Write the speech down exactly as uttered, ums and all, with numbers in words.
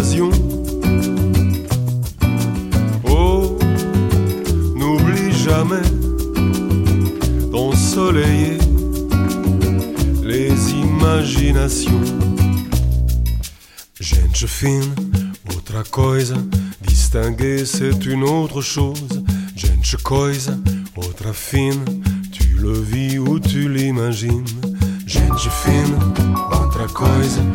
occasion. Oh, n'oublie jamais d'ensoleiller les imaginations. Gente fine, outra coisa, distinguer c'est une autre chose. Gente coisa, outra fine, tu le vis ou tu l'imagines. Gente fine, outra coisa,